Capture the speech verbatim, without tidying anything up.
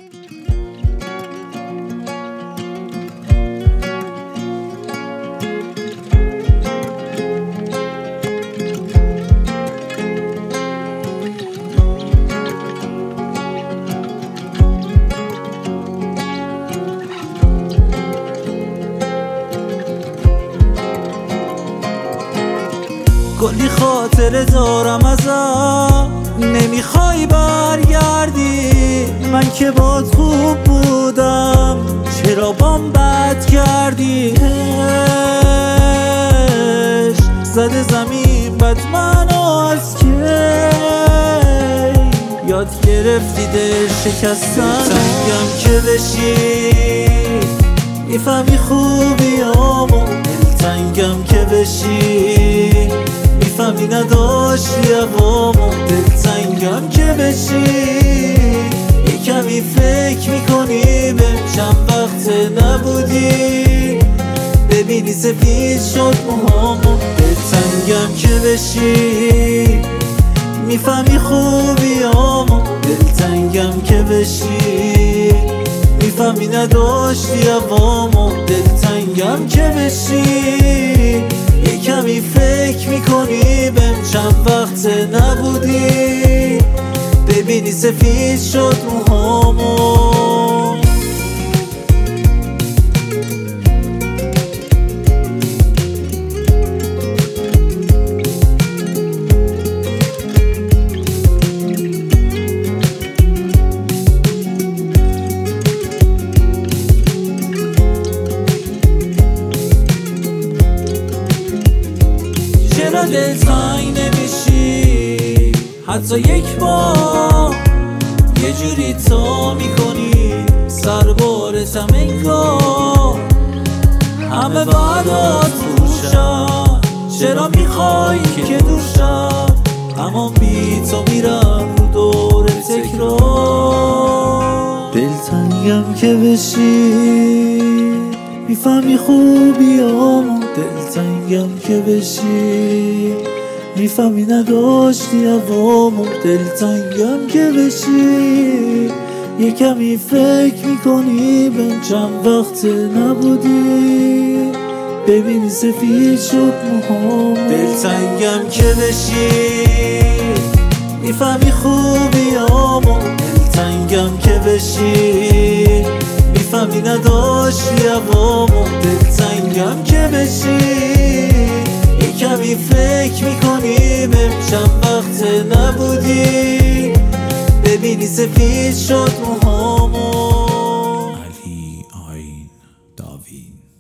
کلی خاطره دارم ازت، نمیخوای برگردی. من که باد خوب بودم، چرا بام بد کردی؟ عشق زده زمین بد منو از که یاد گرفتی دل شکستن. تنگم که بشی میفهمی خوبیامو، دلتنگم که بشی میفهمی نداشتی عوامو. دلتنگم که بشی یه کمی فکر میکنی به چند وقت نبودی، ببینی سفید شد موهامو. دلتنگم که بشی میفهمی خوبیامو، دلتنگم که بشی میفهمی نداشتی عوامو. دلتنگم که بشی یه کمی فکر میکنی بهم چند وقت نبودی، ببینی سفید شد موهامو. چرا دلتنگ نمیشی حتی یک بار؟ یه جوری تا میکنی سربارتم انگار همه وعدات روشن. چرا میخوای که دوشم اما بی تو میرم رو دور تکرار. دلتنگم که بشی میفهمی خوبیامو، دلتنگم که بشی میفهمی نداشتی عوامو. دلتنگم که بشی یه کمی فکر میکنی بهم چند وقت نبودی، ببینی سفید شد موهامو. دلتنگم که بشی میفهمی خوبیامو، دلتنگم که بشی میفهمی نداشتی عوامو. دلتنگم که بشی یه کمی فکر میکنی بهم چند وقت نبودی، ببینی سفید شد موهامو. علی آین داوین.